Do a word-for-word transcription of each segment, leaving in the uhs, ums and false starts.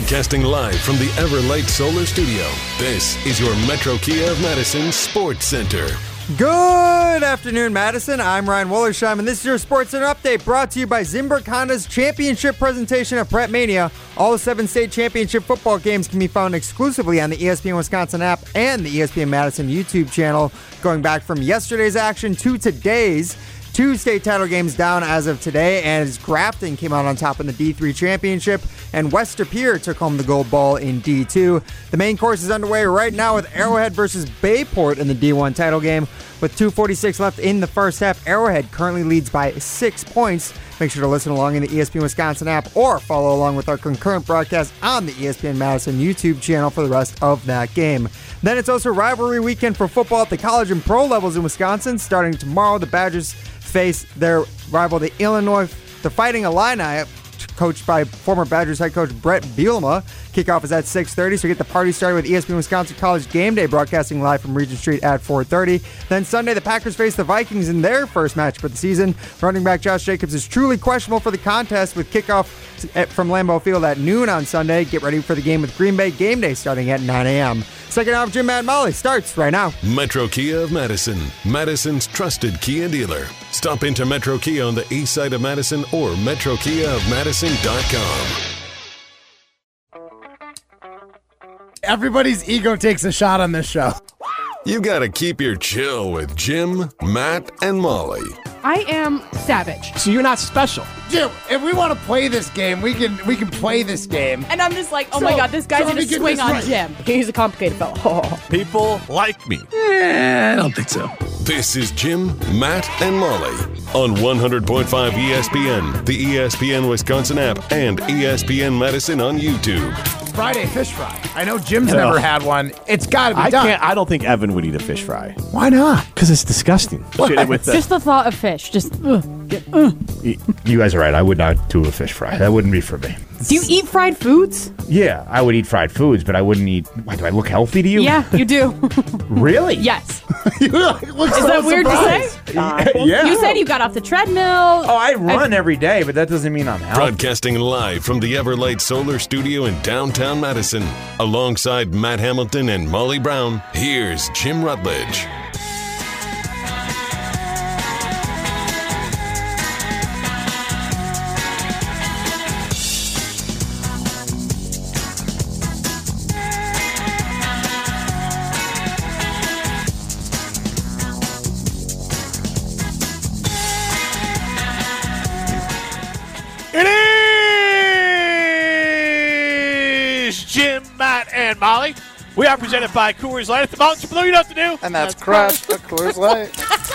Broadcasting live from the Everlight Solar Studio, this is your Metro Kia of Madison Sports Center. Good afternoon, Madison. I'm Ryan Wollersheim, and this is your Sports Center update brought to you by Zimbrick Honda's championship presentation at Prep Mania. All seven state championship football games can be found exclusively on the E S P N Wisconsin app and the E S P N Madison YouTube channel, going back from yesterday's action to today's. Two state title games down as of today, and as Grafton came out on top in the D three championship, and West Pier took home the gold ball in D two. The main course is underway right now with Arrowhead versus Bayport in the D one title game. With two forty-six left in the first half, Arrowhead currently leads by six points. Make sure to listen along in the E S P N Wisconsin app or follow along with our concurrent broadcast on the E S P N Madison YouTube channel for the rest of that game. Then it's also rivalry weekend for football at the college and pro levels in Wisconsin. Starting tomorrow, the Badgers face their rival, the Illinois, the Fighting Illini, coached by former Badgers head coach Brett Bielema. Kickoff is at six thirty, so get the party started with E S P N Wisconsin College Game Day broadcasting live from Regent Street at four thirty. Then Sunday, the Packers face the Vikings in their first match for the season. Running back Josh Jacobs is truly questionable for the contest, with kickoff from Lambeau Field at noon on Sunday. Get ready for the game with Green Bay Game Day starting at nine a.m. Second half of Jim, Matt, and Molly starts right now. Metro Kia of Madison, Madison's trusted Kia dealer. Stop into Metro Kia on the east side of Madison or metro kia of madison dot com. Everybody's ego takes a shot on this show. You gotta keep your chill with Jim, Matt, and Molly. I am savage. So you're not special. Jim, if we want to play this game, we can we can play this game. And I'm just like, oh So- my god, this guy's so let gonna me get swing this on right. Jim. He's a complicated fellow. Oh. People like me. Eh, I don't think so. This is Jim, Matt, and Molly on one hundred point five E S P N, the E S P N Wisconsin app, and E S P N Madison on YouTube. Friday fish fry. I know Jim's No. never had one. It's got to be I done. can't. I don't think Evan would eat a fish fry Why not? because it's disgusting. Shit it with the- Just the thought of fish. Just, ugh. Get, ugh. Y- You guys are right. I would not do a fish fry. That wouldn't be for me. Do you eat fried foods? Yeah, I would eat fried foods, but I wouldn't eat. Why, do I look healthy to you? Yeah, you do. Really? Yes. You look Is so that weird to say? surprised. Yeah. You said you got off the treadmill. Oh, I run every day, but that doesn't mean I'm healthy. Broadcasting live from the Everlight Solar Studio in downtown Madison. Alongside Matt Hamilton and Molly Brown, here's Jim Rutledge. It is Jim, Matt, and Molly. We are presented by Coors Light. At the Mountains Below, you know what to do. And that's crush a Coors Light.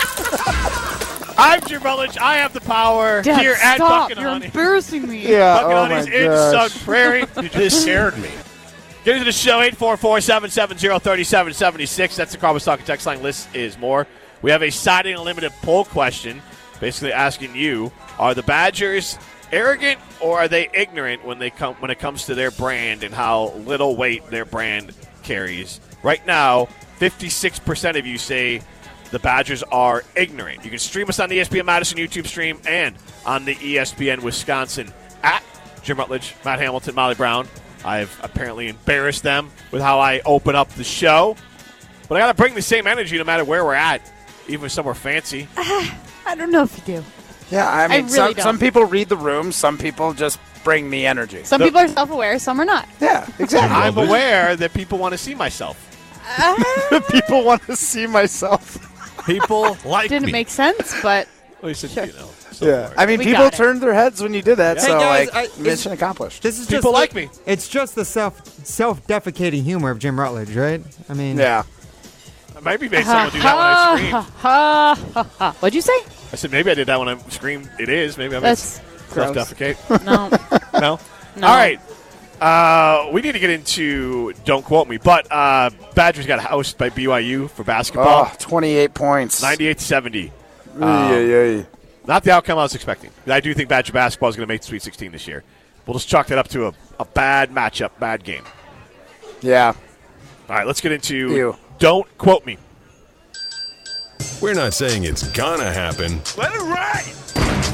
I'm Jim Rutledge. I have the power Dad, here at stop. Bucket You're Honey. embarrassing me. Yeah, Bucket oh Honey's my in gosh. Sun Prairie. You just scared me. Get into the show, eight four four, seven seven zero, three seven seven six. That's the Carbon Stock and Text line. List is more. We have a Siding Unlimited poll question, basically asking you, are the Badgers arrogant or are they ignorant when they come when it comes to their brand and how little weight their brand carries? Right now, fifty-six percent of you say the Badgers are ignorant. You can stream us on the E S P N Madison YouTube stream and on the E S P N Wisconsin app. Jim Rutledge, Matt Hamilton, Molly Brown. I've apparently embarrassed them with how I open up the show. But I got to bring the same energy no matter where we're at, even somewhere fancy. I don't know if you do. Yeah, I mean, really some, don't. some people read the room. Some people just bring me energy. Some people are self-aware, some are not. Yeah, exactly. I'm aware that people want to see myself. people want to see myself. People like Didn't me. make sense, but At least, Sure. you know. Yeah, I mean, We people got it. turned their heads when you did that. Hey, so, guys, like, I- it's- mission accomplished. This is People just like the- me. It's just the self self defecating humor of Jim Rutledge, right? I mean, Yeah. Maybe made someone do that when I screamed. ha, ha, ha, ha. What'd you say? I said maybe I did that when I screamed. It is. Maybe I'm That's gross. self-defecate. no. No? No. All right. Uh, we need to get into Don't Quote Me, but uh, Badgers got housed by B Y U for basketball. Oh, twenty-eight points. ninety-eight to seventy. Yeah, yeah, yeah. Not the outcome I was expecting. I do think Badger basketball is going to make the Sweet sixteen this year. We'll just chalk that up to a, a bad matchup, bad game. Yeah. All right, let's get into Ew. Don't Quote Me. We're not saying it's gonna happen. Let it ride.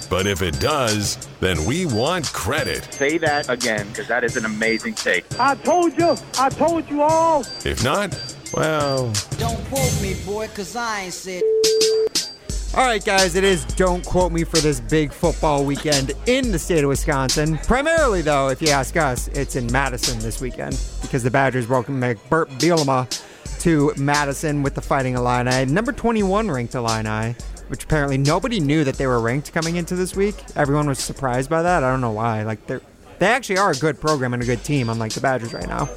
But if it does, then we want credit. Say that again, because that is an amazing take. I told you. I told you all. If not, well... Don't quote me, boy, because I ain't said... All right, guys, it is Don't Quote Me for this big football weekend in the state of Wisconsin. Primarily, though, if you ask us, it's in Madison this weekend because the Badgers welcome Burt Bielema to Madison with the Fighting Illini. Number twenty-one ranked Illini, which apparently nobody knew that they were ranked coming into this week. Everyone was surprised by that. I don't know why. Like they they actually are a good program and a good team, unlike the Badgers right now.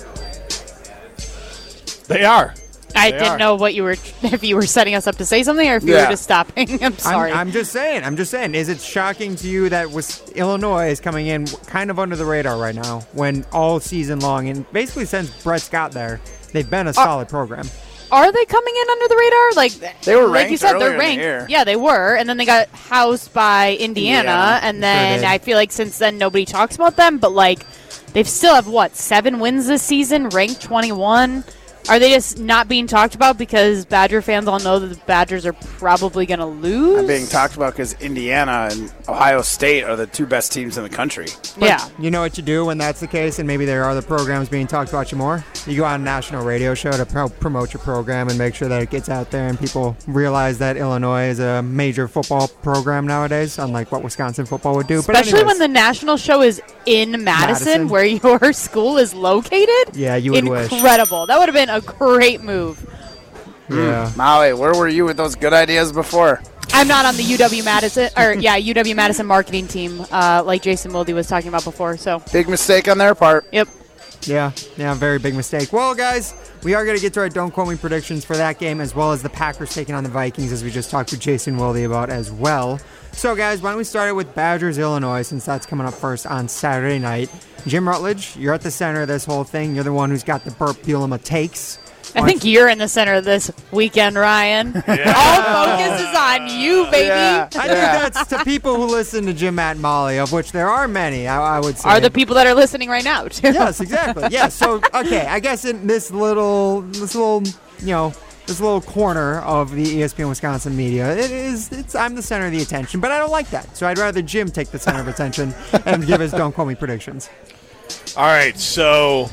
They are. I They didn't are. know what you were, if you were setting us up to say something or if you Yeah. were just stopping. I'm sorry. I'm, I'm just saying. I'm just saying. Is it shocking to you that was Illinois is coming in kind of under the radar right now when all season long and basically since Brett's got there, they've been a solid program. Are they coming in under the radar? Like They were like you ranked said, earlier they're in the ranked. year. Yeah, they were, and then they got housed by Indiana, Indiana. and then did. I feel like since then nobody talks about them. But like, they've still have what seven wins this season, ranked twenty-one. Are they just not being talked about because Badger fans all know that the Badgers are probably going to lose? I'm being talked about because Indiana and Ohio State are the two best teams in the country. Yeah. You know what you do when that's the case, and maybe there are other programs being talked about you more? You go on a national radio show to pro- promote your program and make sure that it gets out there and people realize that Illinois is a major football program nowadays, unlike what Wisconsin football would do. Especially but anyways, when the national show is in Madison, Madison. where your school is located. Yeah, you would wish. Incredible. That would have been a great move. Yeah. Molly, where were you with those good ideas before? I'm not on the U W Madison, or yeah, U W Madison marketing team, uh, like Jason Wilde was talking about before. So, Big mistake on their part. yep. Yeah, yeah, very big mistake. Well, guys, we are going to get to our Don't Quote Me predictions for that game, as well as the Packers taking on the Vikings, as we just talked with Jason Wilde about as well. So, guys, why don't we start it with Badgers, Illinois, since that's coming up first on Saturday night. Jim Rutledge, you're at the center of this whole thing. You're the one who's got the Burt Bielema takes. I think you're in the center of this weekend, Ryan. All focus is on you, baby. Yeah. I think that's to people who listen to Jim, Matt, and Molly, of which there are many, I, I would say. Are the people that are listening right now, too. Yes, exactly. Yeah, so, okay, I guess in this little, this little, you know, this little corner of the E S P N Wisconsin media, it is, it's, I'm the center of the attention, but I don't like that. So I'd rather Jim take the center of attention and give his Don't Quote Me predictions. All right, so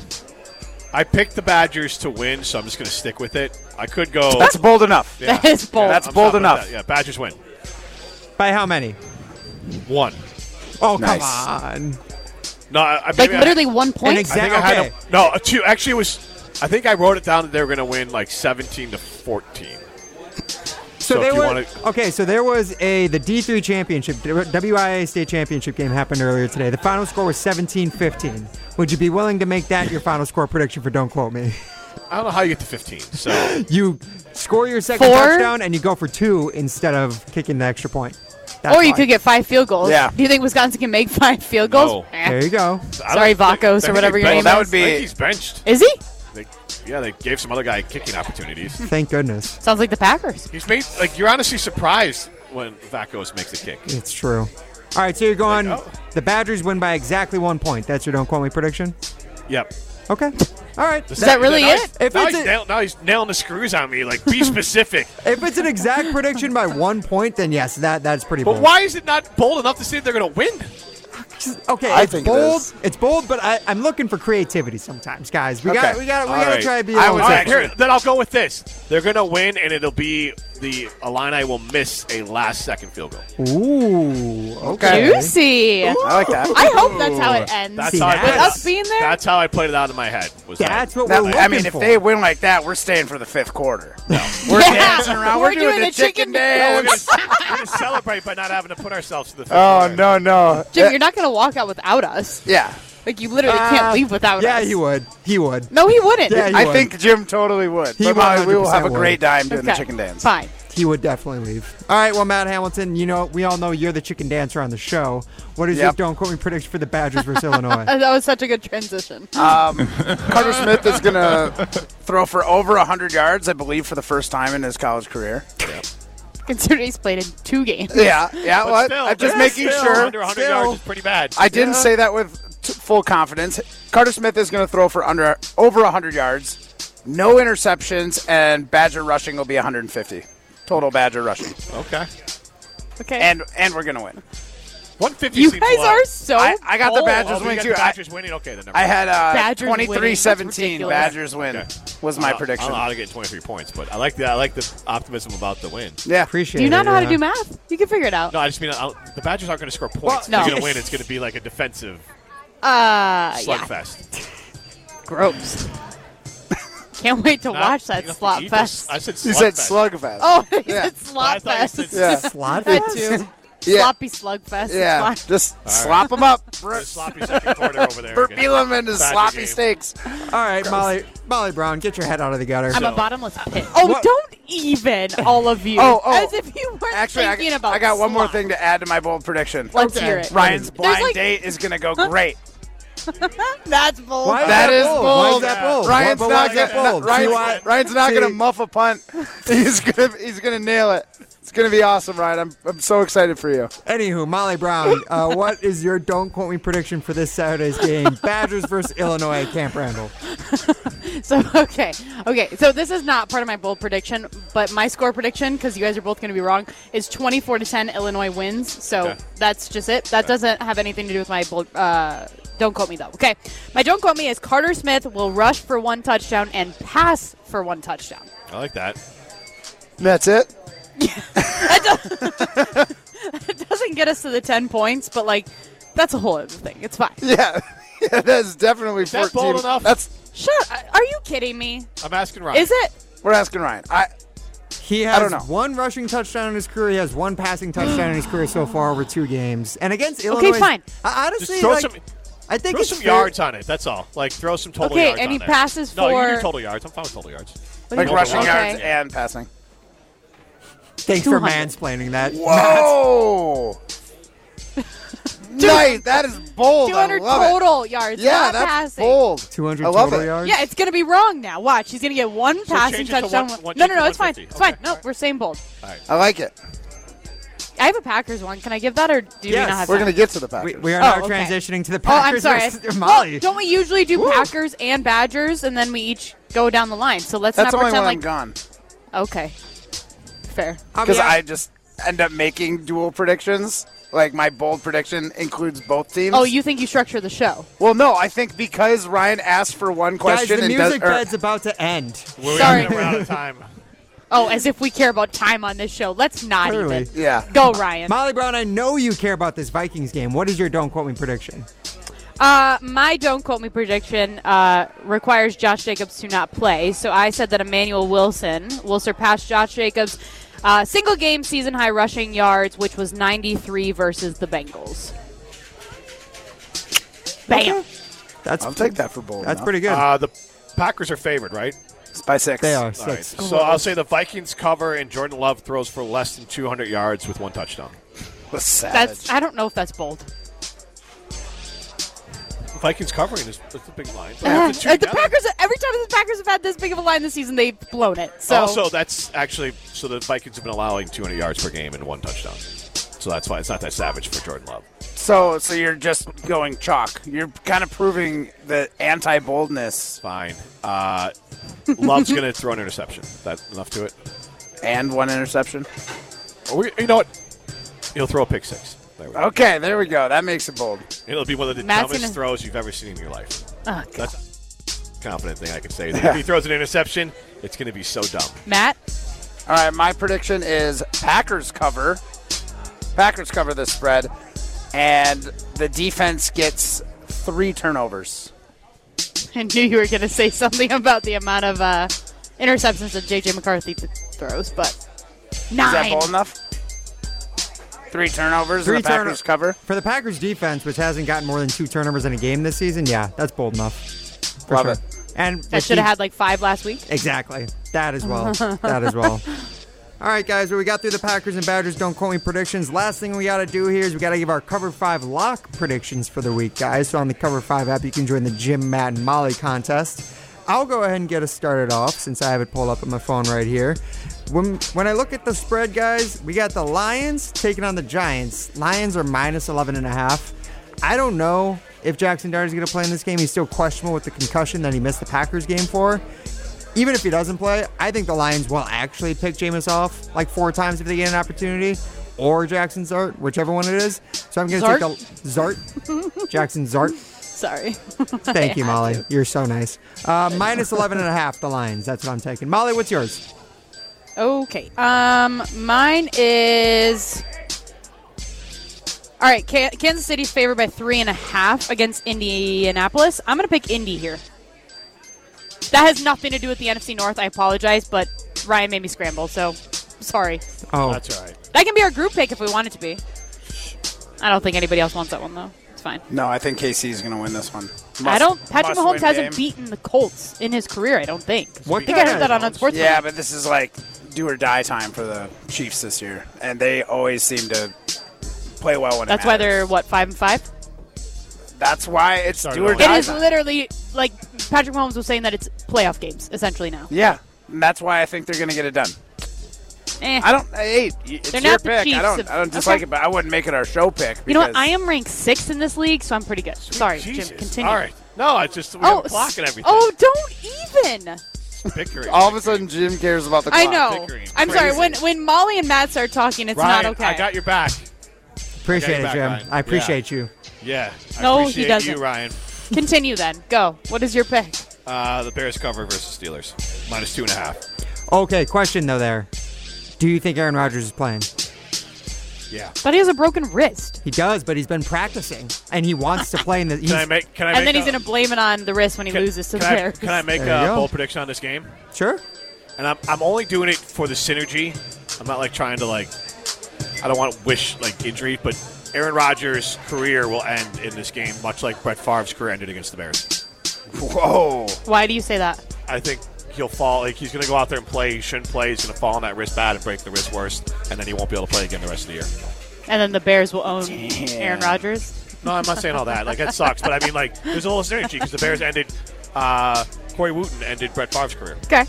I picked the Badgers to win, so I'm just going to stick with it. I could go. That's bold enough. Yeah. That is bold. That's I'm bold stopping enough. with that. Yeah, Badgers win. By how many? One. Oh, Nice. come on. No, I, I Like maybe I- literally one An point. I exact, think I had okay. a, no uh, two. Actually, it was. I think I wrote it down that they were going to win like seventeen to fourteen. So, So there if you was, wanna- okay, so there was a the D three championship, W I A state championship game happened earlier today. The final score was seventeen fifteen. Would you be willing to make that your final score prediction for Don't Quote Me? I don't know how you get to fifteen. So You score your second Four? touchdown and you go for two instead of kicking the extra point. That's Or you why. could get five field goals. Yeah. Do you think Wisconsin can make five field goals? No. Eh. There you go. I Sorry, don't think- Vacos I or think whatever he's your name benched. that is. would be- I think he's benched. Is he? They, yeah, they gave some other guy kicking opportunities. Thank goodness. Sounds like the Packers. He's made like you're honestly surprised when Vacos makes a kick. It's true. All right, so you're going. Like, oh. The Badgers win by exactly one point. That's your Don't Quote Me prediction. Yep. Okay. All right. Is that really now it? He's, If now, it's he's a- nail, now he's nailing the screws on me. Like, be specific. If it's an exact prediction by one point, then yes, that that's pretty But bold. why is it not bold enough to say they're going to win? Okay, I it's think it bold. is. It's bold, but I, I'm looking for creativity sometimes, guys. We Okay. got we got we All got to right. try to be. I able was to- All right, actually- here, then I'll go with this. They're going to win, and it'll be the Illini will miss a last-second field goal. Ooh. Okay. Juicy. I like that. I hope that's how it ends. That's See, how I that's- played With it us being there? That's how I played it out in my head. Was That's that. what That- we're looking I mean, if for. they win like that, we're staying for the fifth quarter. No. We're Yeah. dancing around. We're, We're doing, doing the the chicken chicken dance. We're going to celebrate by not having to put ourselves to the field. Oh, no, no. Jim, you're not going to walk out without us. Yeah. Like, you literally Uh, can't leave without yeah, us. he would. He would. No, he wouldn't. Yeah, he I would. think Jim totally would. He But Molly, we will have a one hundred percent great would. time doing the Okay, chicken dance. Fine. He would definitely leave. All right, well, Matt Hamilton, you know, we all know you're the chicken dancer on the show. What is your Yep. Don't Quote Me prediction for the Badgers versus Illinois? Uh, That was such a good transition. Um, Carter Smith is going to throw for over one hundred yards, I believe, for the first time in his college career. Considering he's played in two games. Yeah, yeah. But Well, still, I'm just yeah, making still, sure. Under one hundred Still. yards is pretty bad. I didn't Yeah. say that with t- full confidence. Carter Smith is going to throw for under over one hundred yards, no interceptions, and Badger rushing will be one hundred fifty. Total Badger rushing. Okay. Okay. And and we're going to win. one fifty You seems guys low. are so I, I got the cold. Badgers Oh, you winning got too. the I, Badgers winning? Okay, then never I mind. had uh, Badgers winning. twenty-three That's seventeen. ridiculous. Badgers win Okay. was my I don't- prediction. I don't know how to get twenty-three points, but I like the I like the optimism about the win. Yeah. Appreciate Do you not it, know how to yeah. do math? You can figure it out. No, I just mean I don't- the Badgers aren't going to score points. Well, If no. They're going to win. It's going to be like a defensive Uh, yeah. slugfest. Gross. Can't wait to Not- watch that you know, slot Eagles- fest. I said You said slugfest. slugfest. Oh, he Yeah. said slot I thought you fest. said Yeah. Slot That fest? too. Yeah. Sloppy slugfest. Yeah. It's fine. Just right. slop them up. The sloppy second quarter over there. Burt again. Bielema and his Badger sloppy game. steaks. All right, Molly, Molly Brown, get your head out of the gutter. I'm a So- bottomless pit. Oh, What- don't even, all of you. Oh, oh. As if you weren't Actually, I, thinking about I got one more slot. thing to add to my bold prediction. Let's Okay. hear it. Ryan's blind like- date is going to go great. That's bold. Why is That that is bold? bold. Why is that bold? Ryan's But why not is that gonna, bold? Ryan's, See why- Ryan's not see- going to muff a punt. He's going to he's going to nail it. It's going to be awesome, Ryan. I'm I'm so excited for you. Anywho, Molly Brown, uh, what is your don't quote me prediction for this Saturday's game? Badgers versus Illinois at Camp Randall. So, okay. Okay, so this is not part of my bold prediction, but my score prediction, because you guys are both going to be wrong, is twenty-four to ten Illinois wins. So Okay. that's just it. That doesn't have anything to do with my bold. Uh, don't quote me, though. Okay. My don't quote me is Carter Smith will rush for one touchdown and pass for one touchdown. I like that. That's it. It doesn't get us to the ten points, but, like, that's a whole other thing. It's fine. Yeah. Yeah, that's definitely Is that fourteen. bold enough? That's Shut up. Are you kidding me? I'm asking Ryan. Is it? we're asking Ryan. I He has don't know. one rushing touchdown in his career. He has one passing touchdown in his career so far over two games. And against Illinois, fine. I honestly, Just throw like, some, I think throw it's some fair- yards on it. That's all. Like throw some total Okay, yards and on he there. passes No, you can for- do total yards. I'm fine with total yards. What do like you- rushing okay. yards and passing. Thanks for two hundred. mansplaining that. Whoa. Nice. That is bold. two I hundred love it. total yards. Yeah, not that's passing. bold. two hundred I love total it. yards? Yeah, it's going to be wrong now. Watch. He's going to get one So passing change it to touchdown. one- one- no, no, change no. to It's fine. one fifty. It's fine. Okay, No, all right. we're saying bold. I like it. I have a Packers one. Can I give that, or do Yes. we not have We're that? going to get to the Packers. We, we are Oh, now okay. transitioning to the Oh, I'm Packers sorry. versus Well, Molly. don't we usually do Packers and Badgers, and then we each go down the line? So let's That's not only when pretend I'm like. gone. Okay. Fair. I'll be Because hon- I just end up making dual predictions. Like, my bold prediction includes both teams. Oh, you think you structure the show? Well, no, I think because Ryan asked for one Guys, question the and music does, or- bed's about to end. We're Sorry. running out of time. Oh, as if we care about time on this show. Let's not Clearly. even. yeah. Go, Ryan. Molly Brown, I know you care about this Vikings game. What is your don't quote me prediction? Uh, my don't quote me prediction uh, requires Josh Jacobs to not play. So I said that Emmanuel Wilson will surpass Josh Jacobs' uh, single game season high rushing yards, which was ninety-three versus the Bengals. Bam. That's I'll take that for bold. That's enough. pretty good. Uh, the Packers are favored, right? It's by six. they are All right. six. So I'll say the Vikings cover and Jordan Love throws for less than two hundred yards with one touchdown. That's savage. That's. I don't know if that's bold. Vikings covering is that's a big line. But Uh, the two the together- Packers. Every time the Packers have had this big of a line this season, they've blown it. So Also, that's actually so the Vikings have been allowing two hundred yards per game and one touchdown. So that's why it's not that savage for Jordan Love. So, so you're just going chalk. You're kind of proving the anti-boldness Fine. Uh, Love's going to throw an interception. That enough to it? and one interception. Or we, you know what? He'll throw a pick six. There we go. Okay, there we go. That makes it bold. It'll be one of the Matt's dumbest gonna- throws you've ever seen in your life. oh, God. That's a confident thing I can say. That if he throws an interception, it's going to be so dumb. Matt. All right, my prediction is Packers cover. Packers cover the spread, and the defense gets three turnovers. I knew you were going to say something about the amount of uh, interceptions that J J McCarthy th- throws, but nine. Is that bold enough? Three turnovers Three and the Packers turno- cover. For the Packers defense, which hasn't gotten more than two turnovers in a game this season, yeah, that's bold enough. For Love sure. it. And That with should have the- had like five last week. Exactly. That as well. that as well. All right, guys, well, we got through the Packers and Badgers Don't Quote Me predictions. Last thing we got to do here is we got to give our Cover five lock predictions for the week, guys. So on the Cover five app, you can join the Jim, Matt, and Molly contest. I'll go ahead and get us started off since I have it pulled up on my phone right here. When, when I look at the spread, guys, we got the Lions taking on the Giants. Lions are minus eleven and a half. I don't know if Jackson Dart is going to play in this game. He's still questionable with the concussion that he missed the Packers game for. Even if he doesn't play, I think the Lions will actually pick Jameis off like four times if they get an opportunity. or Jackson Zart, whichever one it is. So I'm going to take the Zart. Jackson Zart. Sorry. Thank you, Molly. You're so nice. Uh, minus eleven and a half, the Lions. That's what I'm taking. Molly, what's yours? Okay. Um, mine is. All right, Kansas City's favored by three and a half against Indianapolis. I'm going to pick Indy here. That has nothing to do with the N F C North. I apologize, but Ryan made me scramble, so sorry. Oh, that's all right. That can be our group pick if we want it to be. I don't think anybody else wants that one, though. It's fine. No, I think K C is going to win this one. Must, I don't. Patrick Mahomes hasn't game. beaten the Colts in his career, I don't think. What I think I heard that on Unsportsman. Yeah, but this is like do or die time for the Chiefs this year, and they always seem to play well when That's it why matters. they're, what, five and five? That's why it's Sorry, do or no. die It is time. literally, like, Patrick Mahomes was saying that it's playoff games, essentially, now. Yeah, and that's why I think they're going to get it done. Eh. I don't. Hey, it's They're your not the pick. Chiefs I don't. of- I don't dislike okay. it, but I wouldn't make it our show pick. You know what? because- I am ranked sixth in this league, so I'm pretty good. Sorry, Jesus. Jim. Continue. All right. No, it's just we Oh, have a clock and everything. oh, don't even. Pickering. All of a sudden, Jim cares about the clock. I know. Pickering. I'm Crazy. sorry. When when Molly and Matt start talking, it's Ryan, not okay. I got your back. appreciate Okay, it, back, Jim. Ryan. I appreciate you. Yeah. I No, he appreciate doesn't. you, Ryan. Continue then. Go. What is your pick? Uh, the Bears cover versus Steelers. Minus two and a half. Okay, question, though, there. Do you think Aaron Rodgers is playing? Yeah. But he has a broken wrist. He does, but he's been practicing, and he wants to play in the. Can I make? Can I And make then he's a, going to blame it on the wrist when he can, loses to the can I, Bears. can I make There you a go. bold prediction on this game? Sure. And I'm I'm only doing it for the synergy. I'm not like trying to like. I don't want to wish like injury, but Aaron Rodgers' career will end in this game, much like Brett Favre's career ended against the Bears. Whoa. Why do you say that? I think he'll fall. Like he's going to go out there and play. He shouldn't play. He's going to fall on that wrist bad and break the wrist worst, and then he won't be able to play again the rest of the year. And then the Bears will own Damn. Aaron Rodgers? No, I'm not saying all that. Like that sucks, but I mean like there's a little synergy because the Bears ended. Uh, Corey Wooten ended Brett Favre's career, Okay.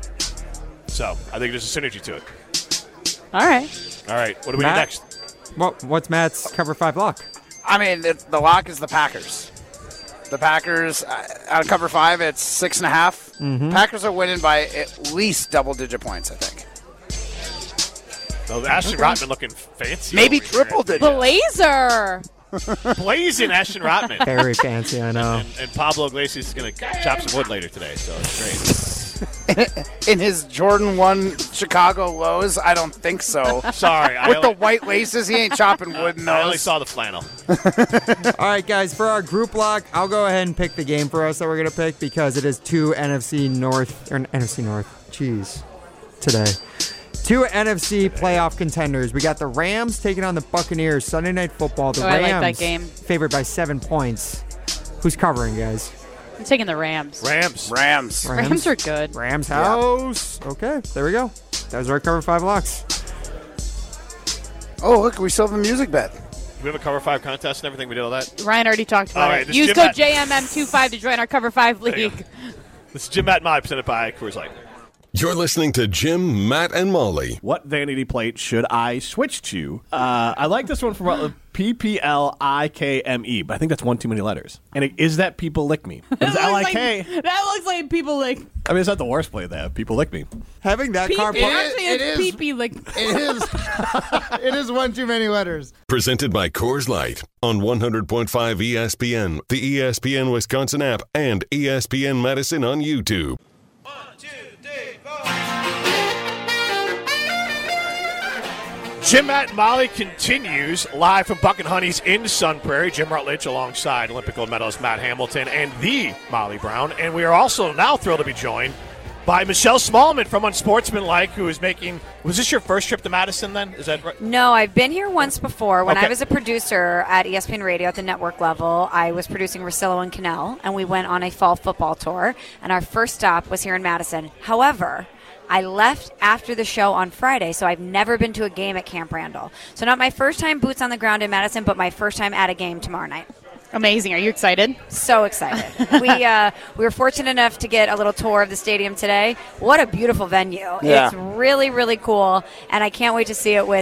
so I think there's a synergy to it. All right. All right, what do we Matt? do next? What, what's Matt's cover five lock? I mean, it, the lock is the Packers. The Packers uh, on cover five, it's six and a half. Mm-hmm. Packers are winning by at least double-digit points, I think. Oh, Ashton Rotman looking fancy. Maybe over here. triple digit. Blazer. Blazing Ashton Rotman. Very fancy, I know. And, and Pablo Iglesias is going to chop some wood later today, so it's great. In his Jordan one Chicago lows, I don't think so. Sorry, I With only, the white laces, he ain't chopping wood in I only those. saw the flannel. All right, guys, for our group lock, I'll go ahead and pick the game for us that we're going to pick because it is two N F C North, or N F C North, jeez, today. Two N F C playoff contenders. We got the Rams taking on the Buccaneers. Sunday Night Football. The Oh, I Rams like that game. favored by seven points. Who's covering, guys? I'm taking the Rams. Rams. Rams. Rams are good. Rams house. Okay, there we go. That was our cover five locks. Oh, look, we still have a music bet. We have a cover five contest and everything. We did all that. Ryan already talked about All right, it. this Use Jim code Matt- J M M twenty-five to join our Cover five There you league. go. This is Jim Matt and Molly presented by Coors Light. You're listening to Jim, Matt, and Molly. What vanity plate should I switch to? Uh, I like this one from uh, P P L I K M E, but I think that's one too many letters. And it, is that People Lick Me? It's L I K. That looks like people like I mean, it's not the worst play they have. People Lick Me. Having that pee car pee. park. Actually, it it's is. pee pee like. It is. It is one too many letters. Presented by Coors Light on one hundred point five E S P N, the E S P N Wisconsin app, and E S P N Madison on YouTube. Jim, Matt, and Molly continues live from Buck and Honey's in Sun Prairie. Jim Rutledge alongside Olympic gold medalist Matt Hamilton and the Molly Brown. And we are also now thrilled to be joined by Michelle Smallman from Unsportsmanlike, who is making – was this your first trip to Madison then? Is that right? No, I've been here once before. When Okay. I was a producer at E S P N Radio at the network level, I was producing Rosillo and Cannell, and we went on a fall football tour, and our first stop was here in Madison. However, I left after the show on Friday, so I've never been to a game at Camp Randall. So not my first time boots on the ground in Madison, but my first time at a game tomorrow night. Amazing. Are you excited? So excited. we uh, we were fortunate enough to get a little tour of the stadium today. What a beautiful venue. Yeah. It's really, really cool, and I can't wait to see it with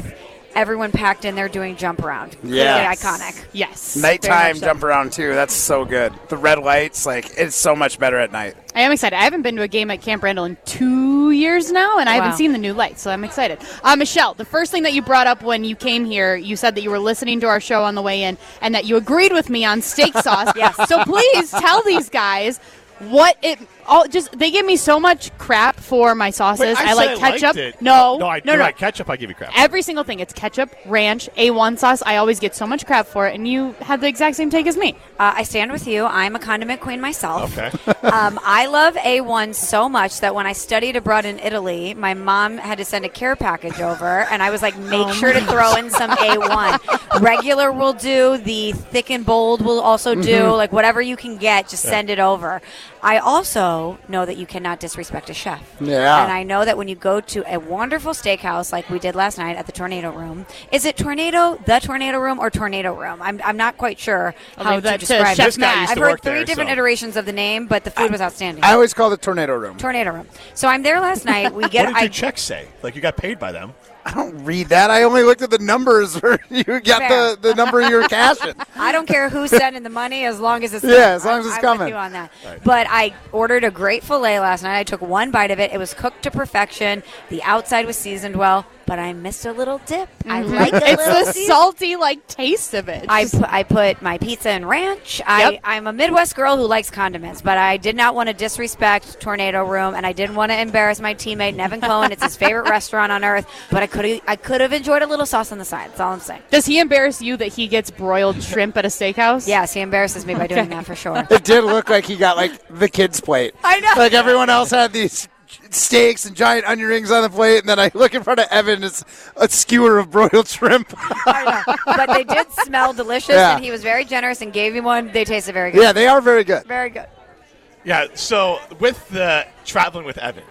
everyone packed in there doing jump around. Yes. Clearly iconic. Yes. Nighttime so. jump around too. That's so good. The red lights, like it's so much better at night. I am excited. I haven't been to a game at Camp Randall in two years now, and I Wow. haven't seen the new lights, so I'm excited. Uh, Michelle, the first thing that you brought up when you came here, you said that you were listening to our show on the way in, and that you agreed with me on steak sauce. Yes. So please tell these guys what it all just they give me so much crap for my sauces. Wait, I, I like said I ketchup. liked it. No, no, I, no, you're no. right. Ketchup, I give you crap. Every single thing. It's ketchup, ranch, A one sauce. I always get so much crap for it, and you had the exact same take as me. Uh, I stand with you. I'm a condiment queen myself. Okay. um, I love A one so much that when I studied abroad in Italy, my mom had to send a care package over, and I was like, make Oh sure to throw in some A one. Regular will do. The thick and bold will also do. Mm-hmm. Like whatever you can get, just send it over. I also know that you cannot disrespect a chef. Yeah. And I know that when you go to a wonderful steakhouse like we did last night at the Tornado Room, is it Tornado, the Tornado Room, or Tornado Room? I'm, I'm not quite sure how leave to that to describe Chef it. This guy used I've to heard work three there, different so. iterations of the name, but the food was outstanding. I always call it Tornado Room. Tornado Room. So I'm there last night. We get What did I, your check say? Like you got paid by them? I don't read that. I only looked at the numbers where you got Fair. the, the number you're cashing. I don't care who's sending the money as long as it's Yeah, there. as long as I'm- it's I'm coming. with you on that. But I ordered a great filet last night. I took one bite of it. It was cooked to perfection. The outside was seasoned well, but I missed a little dip. I like a It's little the season- salty like taste of it. I put, I put my pizza in ranch. I, Yep. I'm a Midwest girl who likes condiments, but I did not want to disrespect Tornado Room, and I didn't want to embarrass my teammate Nevin Cohen. It's his favorite restaurant on earth, but I could I could have enjoyed a little sauce on the side. That's all I'm saying. Does he embarrass you that he gets broiled shrimp at a steakhouse? Yes, he embarrasses me by doing that for sure. It did look like he got like the kids' plate. I know. Like everyone else had these steaks and giant onion rings on the plate, and then I look in front of Evan, it's a skewer of broiled shrimp. I know. But they did smell delicious, Yeah. and he was very generous and gave me one. They tasted very good. Yeah, they are very good. Very good. Yeah. So with the traveling with Evan,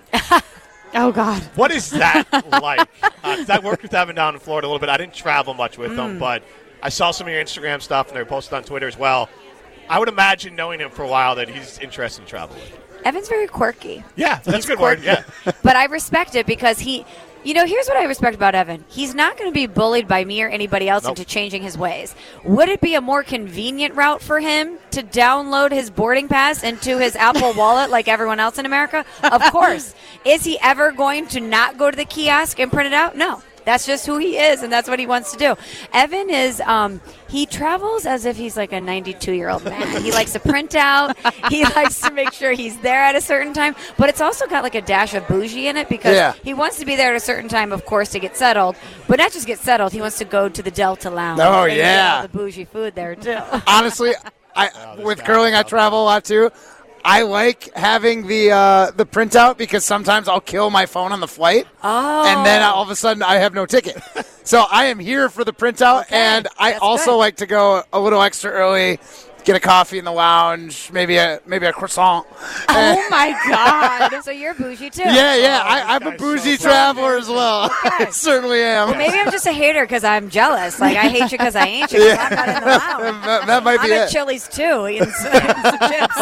Oh God. what is that like? Uh, 'cause I worked with Evan down in Florida a little bit. I didn't travel much with Mm. him, but I saw some of your Instagram stuff, and they were posted on Twitter as well. I would imagine, knowing him for a while, that he's interested in travel with you. Evan's very quirky. Yeah, that's He's a good word. quirky. Yeah. But I respect it because he, you know, here's what I respect about Evan. He's not going to be bullied by me or anybody else Nope. into changing his ways. Would it be a more convenient route for him to download his boarding pass into his Apple Wallet like everyone else in America? Of course. Is he ever going to not go to the kiosk and print it out? No. That's just who he is, and that's what he wants to do. Evan is, um, he travels as if he's like a ninety-two-year-old man. He likes to print out. He likes to make sure he's there at a certain time. But it's also got like a dash of bougie in it because Yeah. he wants to be there at a certain time, of course, to get settled. But not just get settled. He wants to go to the Delta Lounge. Oh, and get yeah. all the bougie food there, too. Honestly, I this with guy curling, I sounds travel a lot too. I like having the uh, the printout because sometimes I'll kill my phone on the flight, Oh. and then all of a sudden I have no ticket. So I am here for the printout, Okay, and I that's also good. like to go a little extra early, get a coffee in the lounge, maybe a maybe a croissant. Oh, my God. So you're bougie, too. Yeah, yeah, Oh, I, this I'm a guy's bougie so traveler as well. Okay. I certainly am. Maybe I'm just a hater because I'm jealous. Like, I hate you because I ain't you 'cause I'm not in the lounge. that, that might be I'm at it. Chili's, too, eating some, eating some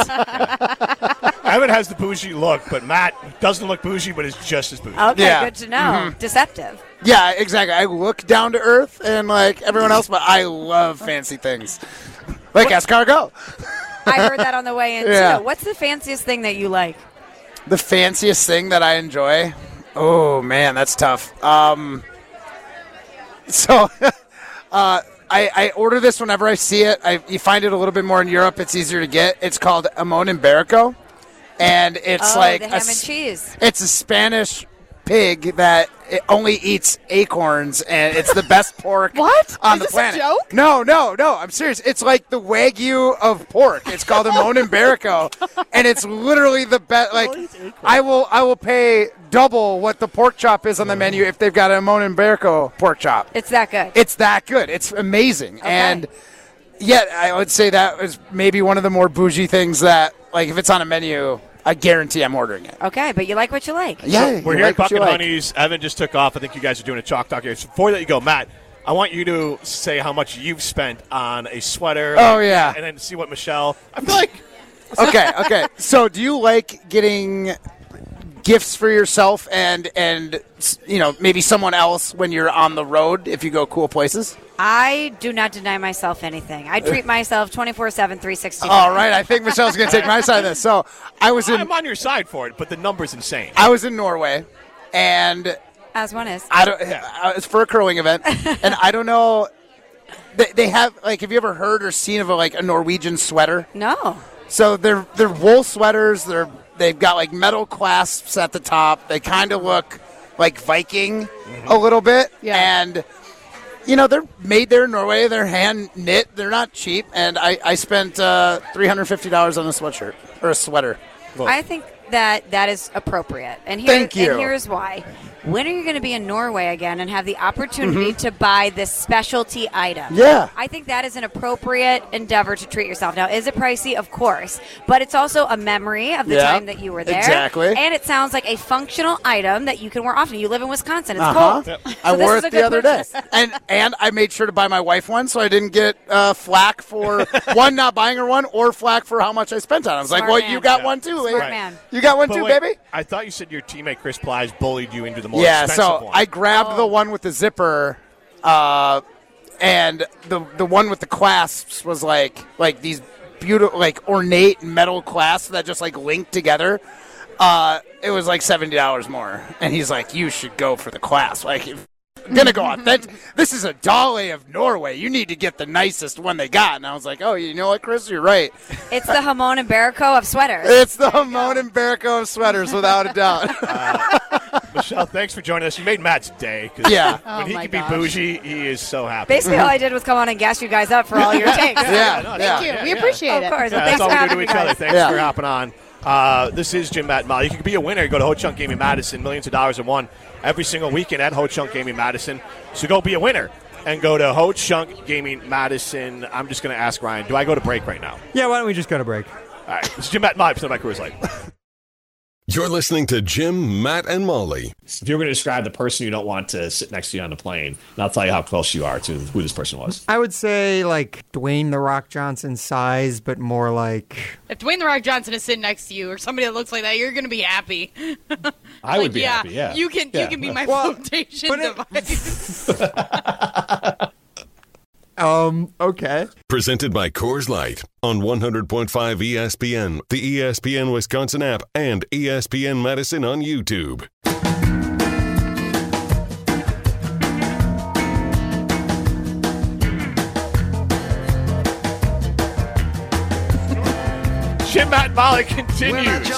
chips. Evan has the bougie look, but Matt doesn't look bougie, but is just as bougie. Okay, Yeah. good to know. Deceptive. Yeah, exactly. I look down to earth and like everyone else, but I love fancy things. Like escargot. I heard that on the way in, Yeah. too. What's the fanciest thing that you like? The fanciest thing that I enjoy? Oh, man, that's tough. Um, so uh, I, I order this whenever I see it. I, you find it a little bit more in Europe. It's easier to get. It's called Amon Iberico. And it's oh, like the a ham s- and cheese. It's a Spanish pig that it only eats acorns, and it's the best pork What? on Is the this a planet. joke? No, no, no. I'm serious. It's like the Wagyu of pork. It's called a Amon Iberico, and it's literally the best. Like I will, I will pay double what the pork chop is on the menu if they've got a Amon Iberico pork chop. It's that good. It's that good. It's amazing, and yet I would say that is maybe one of the more bougie things that, like, if it's on a menu, I guarantee I'm ordering it. Okay, but you like what you like. Yeah, We're you here like at what Buck you and like. Honey's. Evan just took off. I think you guys are doing a chalk talk here. So before that you go, Matt, I want you to say how much you've spent on a sweater. Oh, yeah. And then see what Michelle. I feel like Okay, okay. So, do you like getting gifts for yourself and and you know maybe someone else when you're on the road if you go cool places? I do not deny myself anything. I treat myself twenty-four seven, three sixty-five. All right, I think Michelle's going to take my side of this. So I was in. I'm on your side for it, but the number's insane. I was in Norway, and as one is. I don't. Yeah. It's for a curling event, and I don't know. They, they have like. Have you ever heard or seen of a, like a Norwegian sweater? No. So they're they're wool sweaters. They're they've got like metal clasps at the top. They kind of look like Viking mm-hmm. a little bit, yeah. and. You know, they're made there in Norway. They're hand knit. They're not cheap. And I, I spent uh, three hundred fifty dollars on a sweatshirt or a sweater. Well, I think that that is appropriate. And, here, Thank you. and here's why. When are you going to be in Norway again and have the opportunity mm-hmm. to buy this specialty item? Yeah. I think that is an appropriate endeavor to treat yourself. Now, is it pricey? Of course. But it's also a memory of the yeah, time that you were there. Exactly. And it sounds like a functional item that you can wear often. You live in Wisconsin. It's uh-huh. cold. Yep. So I wore it the other purchase. day. And and I made sure to buy my wife one so I didn't get uh, flack for, one, not buying her one, or flack for how much I spent on it. I was Smart like, well, man. you got Yeah. one too, Smart lady. man. You got one But too, wait, baby? I thought you said your teammate Chris Plies bullied you into the more Yeah, expensive so one. I grabbed Oh. the one with the zipper, uh, and the the one with the clasps was like like these beautiful, like ornate metal clasps that just like linked together. Uh, it was like seventy dollars more, and he's like, "You should go for the clasp." Like, if you're gonna go authentic. This is a Dale of Norway. You need to get the nicest one they got. And I was like, "Oh, you know what, Chris? You're right. It's the Hamon and Barico of sweaters. It's the Hamon and Barico of sweaters, without a doubt." Uh, Michelle, thanks for joining us. You made Matt's day. 'Cause Yeah. When Oh he my can gosh. be bougie, he is so happy. Basically, all I did was come on and gas you guys up for all your takes. Yeah, no, yeah. yeah, you. yeah, we yeah. appreciate Of it. course. Yeah, Thanks that's all for we do having to me, each other. guys. Thanks Yeah. for hopping on. Uh, this is Jim, Matt, and Molly. You can be a winner. Go to Ho Chunk Gaming Madison. Millions of dollars in one every single weekend at Ho Chunk Gaming Madison. So go be a winner and go to Ho Chunk Gaming Madison. I'm just going to ask Ryan, do I go to break right now? Yeah, why don't we just go to break? All right. This is Jim, Matt, and Molly. Presented by Coors Light. You're listening to Jim, Matt, and Molly. If you were going to describe the person you don't want to sit next to you on the plane, and I'll tell you how close you are to who this person was. I would say like Dwayne The Rock Johnson size, but more like... If Dwayne The Rock Johnson is sitting next to you or somebody that looks like that, you're going to be happy. I would Like, be yeah, happy, yeah. You can, Yeah. you can be my Well, flotation but it- device. Um, okay. Presented by Coors Light on one hundred point five E S P N, the E S P N Wisconsin app, and E S P N Madison on YouTube. Jim, Matt, and Molly continues.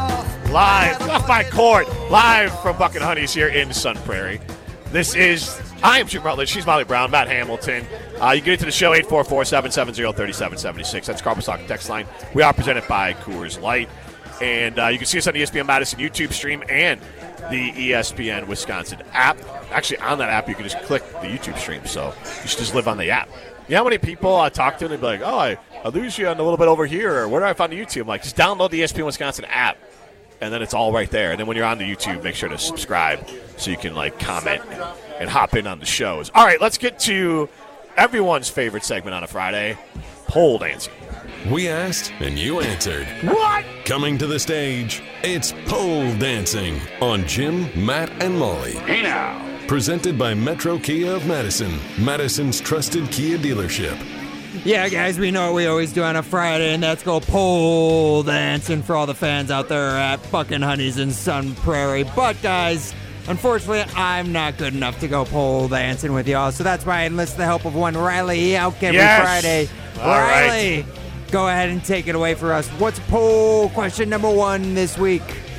Live off my court. Live from Buck and Honey's here in Sun Prairie. This is, I am Jim Rutledge. She's Molly Brown, Matt Hamilton. Uh, you get into the show, eight four four, seven seven zero, three seven seven six. That's Carpus Talk text line. We are presented by Coors Light. And uh, you can see us on the E S P N Madison YouTube stream and the E S P N Wisconsin app. Actually, on that app, you can just click the YouTube stream. So you should just live on the app. You know how many people I talk to and they be like, oh, I, I lose you on a little bit over here, or where do I find the YouTube? I'm like, just download the E S P N Wisconsin app, and then it's all right there. And then when you're on the YouTube, make sure to subscribe so you can, like, comment and, and hop in on the shows. All right, let's get to everyone's favorite segment on a Friday, pole dancing. We asked and you answered. What? Coming to the stage, it's pole dancing on Jim, Matt, and Molly. Hey now. Presented by Metro Kia of Madison, Madison's trusted Kia dealership. Yeah, guys, we know what we always do on a Friday, and that's go pole dancing for all the fans out there at Buckin' Honeys in Sun Prairie. But, guys, unfortunately, I'm not good enough to go pole dancing with y'all, so that's why I enlist the help of one Riley out every Yes. Friday. All Riley, right. go ahead and take it away for us. What's poll question number one this week?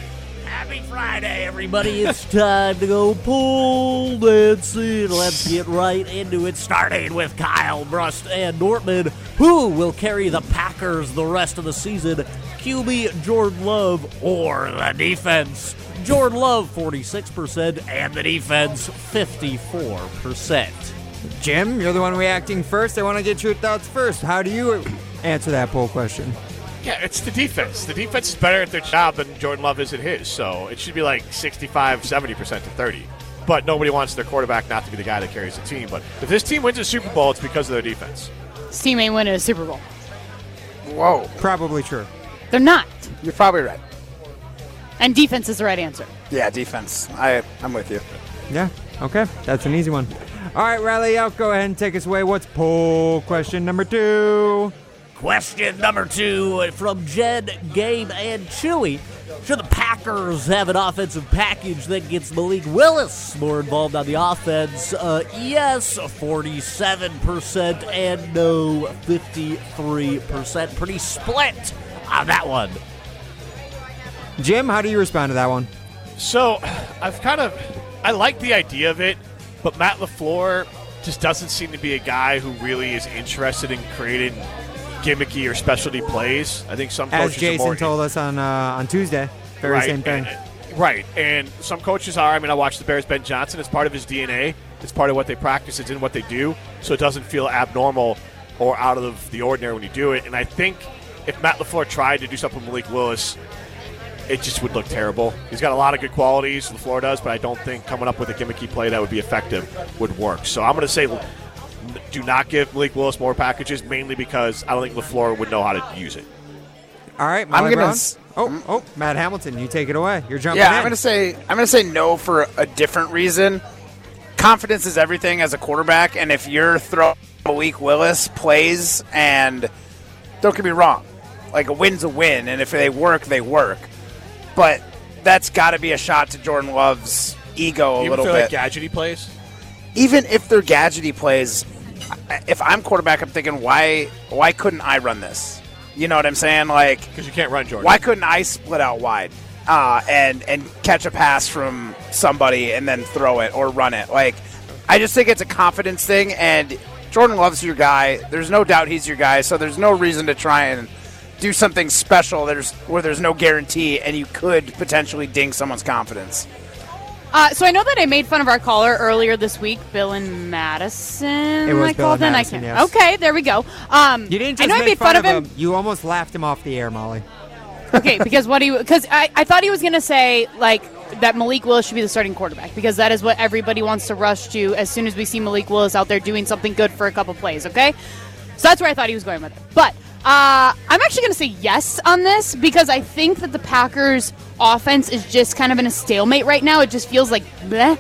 Happy Friday, everybody. It's time to go pole dancing. Let's get right into it, starting with Kyle Brust and Nortman. Who will carry the Packers the rest of the season? Q B Jordan Love or the defense? Jordan Love, forty-six percent, and the defense, fifty-four percent. Jim, you're the one reacting first. I want to get your thoughts first. How do you answer that poll question? Yeah, it's the defense. The defense is better at their job than Jordan Love is at his, so it should be like sixty-five, seventy percent to thirty. But nobody wants their quarterback not to be the guy that carries the team. But if this team wins a Super Bowl, it's because of their defense. This team ain't winning a Super Bowl. Whoa. Probably true. They're not. You're probably right. And defense is the right answer. Yeah, defense. I, I'm with you. Yeah, okay. That's an easy one. All right, Riley, out. Go ahead and take us away. What's poll question number two? Question number two from Jen, Gabe, and Chewy. Should the Packers have an offensive package that gets Malik Willis more involved on the offense? Uh, yes, forty-seven percent, and no, fifty-three percent. Pretty split on that one. Jim, how do you respond to that one? So, I've kind of, I like the idea of it, but Matt LaFleur just doesn't seem to be a guy who really is interested in creating gimmicky or specialty plays. I think some As coaches Jason are more told us on uh, on Tuesday, very right, same thing. And, right, and some coaches are. I mean, I watched the Bears. Ben Johnson. It's part of his D N A. It's part of what they practice. It's in what they do. So it doesn't feel abnormal or out of the ordinary when you do it. And I think if Matt LaFleur tried to do something with Malik Willis, it just would look terrible. He's got a lot of good qualities, LaFleur does, but I don't think coming up with a gimmicky play that would be effective would work. So I'm going to say do not give Malik Willis more packages, mainly because I don't think LaFleur would know how to use it. All right, Molly I'm gonna Brown. s- oh, oh, Matt Hamilton, you take it away. You're jumping Yeah, in. I'm gonna say I'm gonna say no for a different reason. Confidence is everything as a quarterback, and if you're throwing Malik Willis plays, and don't get me wrong, like a win's a win, and if they work, they work. But that's got to be a shot to Jordan Love's ego a Even little for bit. like gadgety plays? Even if they're gadgety plays, if I'm quarterback, I'm thinking, why why couldn't I run this? You know what I'm saying? Like, because you can't run, Jordan. Why couldn't I split out wide uh, and and catch a pass from somebody and then throw it or run it? Like, I just think it's a confidence thing, and Jordan Love's your guy. There's no doubt he's your guy, so there's no reason to try and do something special there's where there's no guarantee, and you could potentially ding someone's confidence. Uh, so I know that I made fun of our caller earlier this week, Bill and Madison. It was I Bill called and in. Madison, I can't. yes. Okay, there we go. Um, You didn't I just know I make made fun, fun of of him. him. You almost laughed him off the air, Molly. Okay, because what he because I, I thought he was going to say like that Malik Willis should be the starting quarterback because that is what everybody wants to rush to as soon as we see Malik Willis out there doing something good for a couple plays. Okay, so that's where I thought he was going with it, but. Uh, I'm actually going to say yes on this because I think that the Packers' offense is just kind of in a stalemate right now. It just feels like bleh.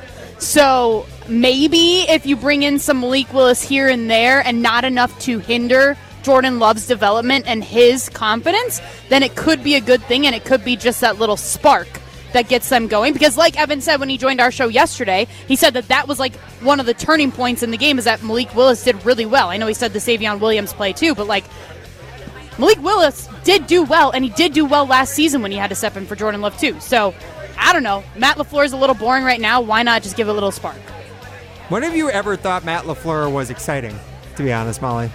So maybe if you bring in some Malik Willis here and there and not enough to hinder Jordan Love's development and his confidence, then it could be a good thing and it could be just that little spark that gets them going. Because like Evan said when he joined our show yesterday, he said that that was like one of the turning points in the game is that Malik Willis did really well. I know he said the Savion Williams play too, but like Malik Willis did do well, and he did do well last season when he had to step in for Jordan Love, too. So, I don't know. Matt LaFleur is a little boring right now. Why not just give it a little spark? When have you ever thought Matt LaFleur was exciting, to be honest, Molly?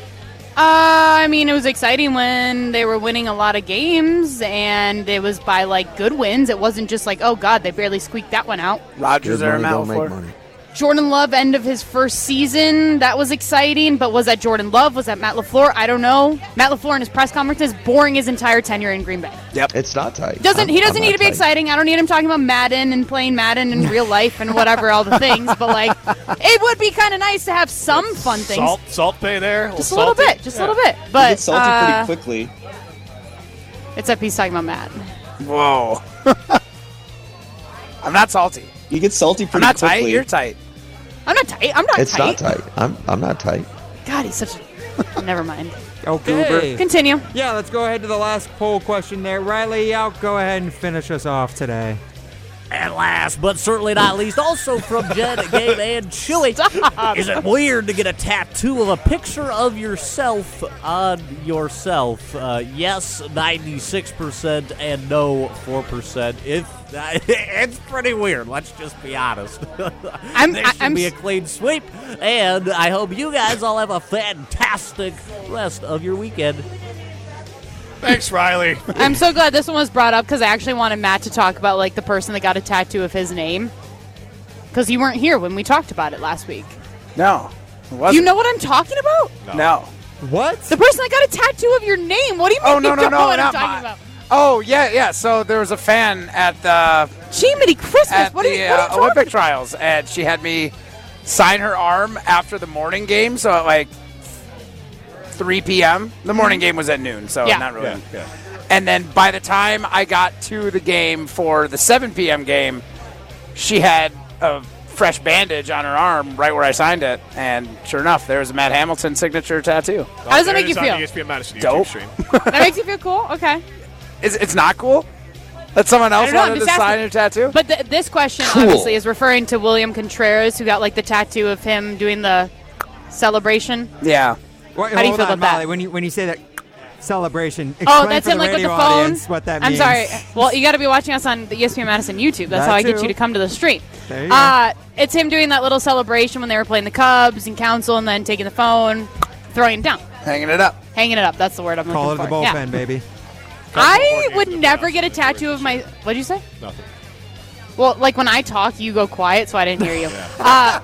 Uh, I mean, it was exciting when they were winning a lot of games, and it was by, like, good wins. It wasn't just like, oh, God, they barely squeaked that one out. Rodgers or Matt LaFleur? Jordan Love, end of his first season, that was exciting, but was that Jordan Love? Was that Matt LaFleur? I don't know. Matt LaFleur in his press conferences, boring his entire tenure in Green Bay. Yep. It's not tight. Doesn't I'm- He doesn't I'm need not to be tight. exciting. I don't need him talking about Madden and playing Madden in real life and whatever, all the things, but, like, it would be kind of nice to have some fun things. Salt, salt pay there. Just a little bit, just a little bit. But, you get salty uh, pretty quickly. Except he's talking about Matt. Whoa. I'm not salty. You get salty I'm pretty not quickly. tight. You're tight. I'm not tight. I'm not It's tight. not tight. I'm I'm not tight. God, he's such a... Never mind. Okay. Continue. Yeah, let's go ahead to the last poll question there. Riley, out. Go ahead and finish us off today. And last but certainly not least, also from Jen, Gabe, and Chewy, is it weird to get a tattoo of a picture of yourself on yourself? Uh, yes, ninety-six percent, and no, four percent. If it's pretty weird, let's just be honest. I'm, this I, should I'm be a s- clean sweep, and I hope you guys all have a fantastic rest of your weekend. Thanks, Riley. I'm so glad this one was brought up because I actually wanted Matt to talk about like the person that got a tattoo of his name because you weren't here when we talked about it last week. No. It Do wasn't. you know what I'm talking about? No. What? The person that got a tattoo of your name. What do you mean Oh, no, you no, don't no, know what I'm not talking mine. about? Oh, yeah, yeah. So there was a fan at the Jiminy Christmas. at What the are you, what are uh, you Olympic talking trials, and she had me sign her arm after the morning game. So at like three p.m. The morning game was at noon, so Yeah. not really. Yeah, And then by the time I got to the game for the seven p.m. game, she had a fresh bandage on her arm right where I signed it. And sure enough, there was a Matt Hamilton signature tattoo. How does that make you feel? On E S P N Madison Dope. YouTube stream. That makes you feel cool? Okay. It's, it's not cool that someone I else don't know, I'm wanted to just sign asking. a tattoo? But th- this question Cool. obviously is referring to William Contreras, who got like the tattoo of him doing the celebration. Yeah. Wait, How do you hold feel on, about that? Molly, When you when you say that celebration, explain Oh, that's for him the like with the radio phone. audience what that I'm means. sorry. Well, you got to be watching us on the E S P N Madison YouTube. That's That how I get too. you to come to the stream. There you go. Uh, it's him doing that little celebration when they were playing the Cubs in Council, and then taking the phone, throwing it down, Hanging it up. hanging it up. That's the word I'm Call it looking the for. bullpen, Yeah. baby. I would never get a tattoo of my. What'd you say? Nothing. Well, like when I talk, you go quiet, so I didn't hear you. uh,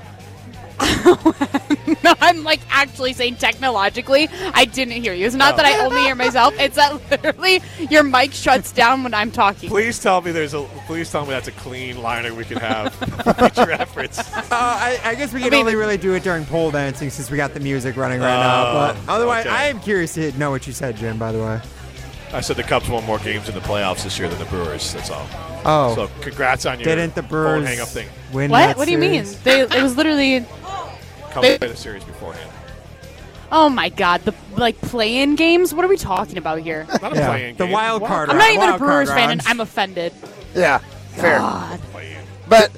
no, I'm like actually saying technologically, I didn't hear you. It's not Oh. that I only hear myself. It's that literally your mic shuts down when I'm talking. Please tell me there's a. Please tell me that's a clean liner we can have for future efforts. Uh, I, I guess we can mean- only really do it during pole dancing since we got the music running right Oh, now. But otherwise, okay. I am curious to know what you said, Jim, by the way. I said the Cubs won more games in the playoffs this year than the Brewers. That's all. Oh. So congrats on your Didn't the phone Brewers hang up thing. win What? that What do you mean? series? They, it was literally. Cubs They- played a series beforehand. Oh my God! The like play-in games. What are we talking about here? Not a Yeah, playing the game. wild Wild card I'm round- not even a wild card Brewers fan, and rounds. I'm offended. Yeah. Fair. God. But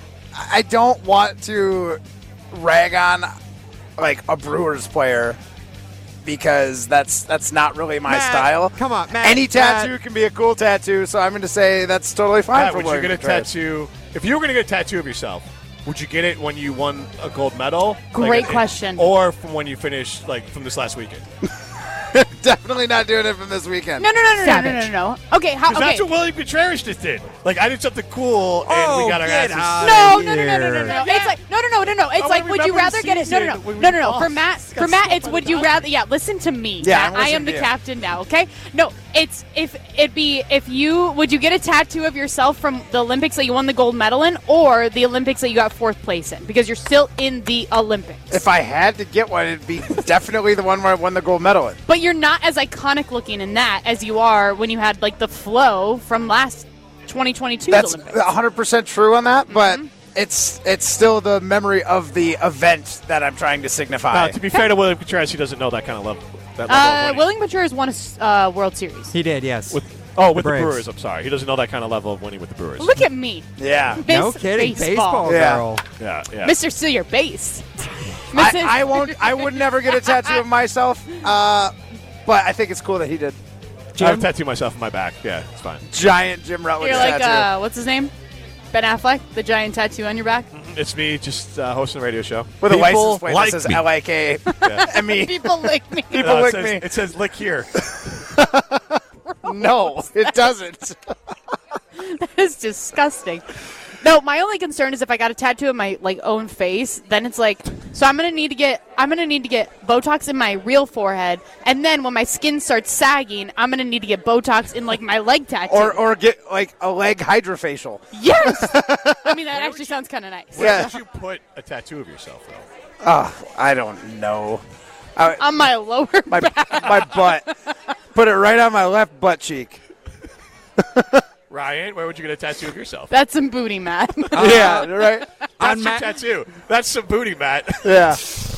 I don't want to rag on like a Brewers player because that's that's not really my Matt, style. come on, Matt, Any tattoo Matt. can be a cool tattoo, so I'm going to say that's totally fine Matt, for would you William get a Contreras. tattoo? If you were going to get a tattoo of yourself, would you get it when you won a gold medal? Great Like, question. Or from when you finished, like from this last weekend? Definitely not doing it from this weekend. No, no, no, no, no, no, no, no. Okay, how? 'Cause Okay. that's what William Contreras just did. Like I did something cool, and Oh, we got our get asses. out. No, of no, no, no, no, no, no. here. It's like no, no, no, no, no. It's I like, wanna would you remember rather the get it? No, no, season no, when we no, no, no. lost. For Matt, Got for Matt, swept it's by would the you Dodgers. rather? Yeah, listen to me. Yeah, Matt, I'm I am listening the to you. captain now. Okay. No, it's if it be if you would you get a tattoo of yourself from the Olympics that you won the gold medal in, or the Olympics that you got fourth place in, because you're still in the Olympics. If I had to get one, it'd be definitely the one where I won the gold medal in. But you're not as iconic looking in that as you are when you had like the flow from last twenty twenty-two That's Olympics. one hundred percent true on that, but Mm-hmm. it's it's still the memory of the event that I'm trying to signify. No, to be fair to William Contreras, he doesn't know that kind of level. That level Uh, of winning. William Contreras won a s- uh, World Series. He did, yes. With, oh, with the, Braves. Brewers. I'm sorry, he doesn't know that kind of level of winning with the Brewers. Look at me, yeah. no Miss kidding. Baseball, Yeah. girl. Yeah, yeah. Mister Steal Your Base. Missus I, I won't. I would never get a tattoo of myself, uh, but I think it's cool that he did. I have a tattoo myself on my back. Yeah, it's fine. Giant Jim Rutledge You're like, tattoo. uh, what's his name? Ben Affleck, the giant tattoo on your back. It's me, just uh, hosting a radio show. With a People license plate like that says me. L I K M E. People lick me. People No, lick it says, me. It says lick here. No, it doesn't. That is disgusting. No, my only concern is if I got a tattoo of my like own face, then it's like, so I'm gonna need to get, I'm gonna need to get Botox in my real forehead, and then when my skin starts sagging, I'm gonna need to get Botox in like my leg tattoo. Or or get like a leg hydrofacial. yes. I mean that actually sounds kind of nice. Where Yeah. would you put a tattoo of yourself, though? Oh, I don't know. I, On my lower my back. my butt. Put it right on my left butt cheek. Ryan, where would you get a tattoo of yourself? That's some booty, Matt. Yeah, right. That's your Matt- tattoo. That's some booty, Matt. Yeah.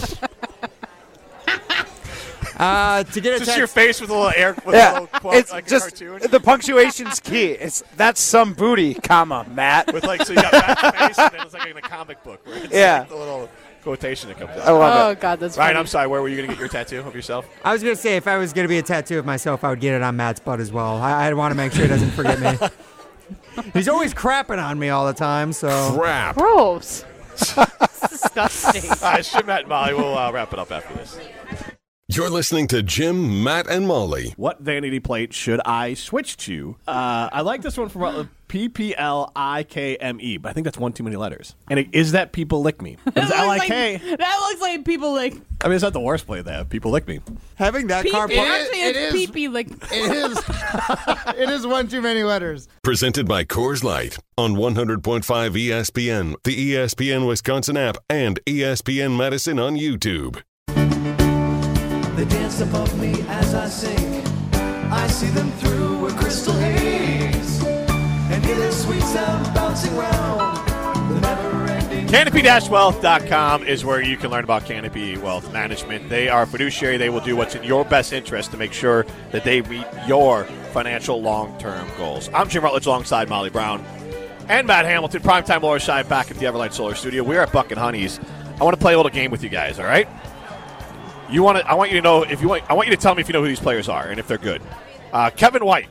Uh, to get a Just tattoo. your face with a little air, with a Yeah, little quote, it's like a just cartoon. the punctuation's key. It's that's some booty, comma Matt. With like, so you got Matt's face, and then it's like in a comic book where it's Yeah. like the little quotation that comes I out. love Oh it. God, that's Ryan, funny. I'm sorry. Where were you going to get your tattoo of yourself? I was going to say, if I was going to be a tattoo of myself, I would get it on Matt's butt as well. I, I want to make sure he doesn't forget me. He's always crapping on me all the time, so. Crap. Gross. Disgusting. All right, Jim, Matt, and Molly. We'll uh, wrap it up after this. You're listening to Jim, Matt, and Molly. What vanity plate should I switch to? Uh, I like this one from uh, P P L I K M E, but I think that's one too many letters. And it, is that people lick me? It's That L I looks K. like- that looks like people like I mean, it's not the worst plate they have. People lick me. Having that pee car. pee. Actually, it it's is. pee pee like. It is. It is one too many letters. Presented by Coors Light on one hundred point five E S P N, the E S P N Wisconsin app, and E S P N Madison on YouTube. They dance above me as I sink. I see them through a crystal haze and hear their sweet sound bouncing round the never-ending. Canopy Wealth dot com is where you can learn about Canopy Wealth Management. They are fiduciary. They will do what's in your best interest to make sure that they meet your financial long-term goals. I'm Jim Rutledge alongside Molly Brown and Matt Hamilton. Primetime Lower Side back at the Everlight Solar Studio. We're at Buck and Honey's. I want to play a little game with you guys, all right? You want to? I want you to know if you want. I want you to tell me if you know who these players are and if they're good. Uh, Kevin White.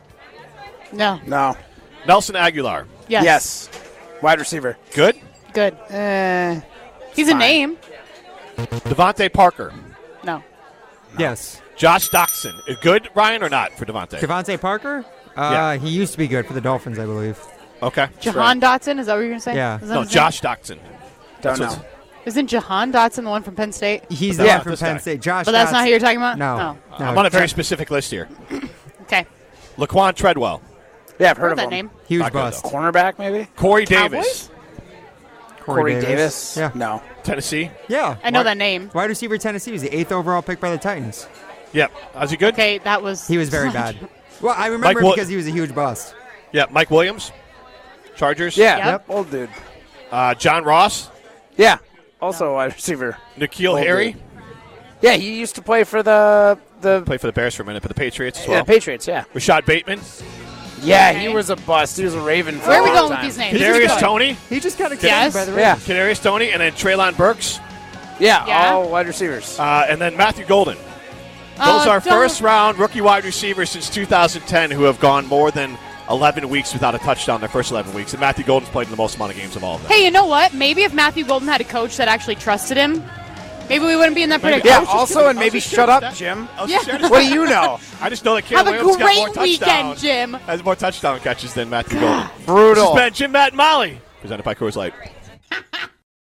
No. No. Nelson Aguilar. Yes. Yes. Wide receiver. Good. Good. Uh, He's a name. Devontae Parker. No. Yes. Josh Doxson. Uh, Good, Ryan, or not for Devontae? Devontae Parker? Uh, Yeah. He used to be good for the Dolphins, I believe. Okay. Jahan Dotson, is that what you're going to say? Yeah. Is that No, his Josh Doxson. Don't That's know. what's- Isn't Jahan Dotson the one from Penn State? He's But the that's one not from this Penn guy. State. Josh But that's not Dotson- who you're talking about? No. No. no. I'm on a very specific list here. Okay. Laquan Treadwell. Yeah, I've heard, Heard of that him. name. Huge Not good, bust. though. Cornerback, maybe? Corey Cowboys? Davis. Corey Davis? Yeah. No. Tennessee. Yeah. I know Wide- that name. Wide receiver Tennessee was the eighth overall pick by the Titans. Yep. Was he good? Okay, that was. He was very bad. Well, I remember Mike him Wil- because he was a huge bust. Yeah. Mike Williams. Chargers. Yeah. Yep. Old dude. Uh, John Ross. Yeah. Also a wide receiver. Nikhil Old Harry. dude. Yeah, he used to play for the the Played for the Bears for a minute, but the Patriots as yeah, well. Patriots, yeah. Rashad Bateman. Yeah, Okay. he was a bust. He was a Raven for Where a are we long going with time. these names? Kadarius Toney. He just got extended Yes. by the Yeah. Ravens. Kadarius Toney, and then Traylon Burks, Yeah, Yeah. all wide receivers. uh, and then Matthew Golden. Those Oh, are don't- first-round rookie wide receivers since two thousand ten who have gone more than eleven weeks without a touchdown their first eleven weeks. And Matthew Golden's played in the most amount of games of all of them. Hey, you know what? Maybe if Matthew Golden had a coach that actually trusted him, maybe we wouldn't be in that Maybe. predicament. Yeah, also, and maybe shut up, Jim. I was Yeah. just sharing this- What do you know? I just know that Have Caleb a Williams got more great weekend, touchdowns. Jim. Has more touchdown catches than Matthew Golden. Brutal. This has been Jim, Matt, and Molly, presented by Coors Light.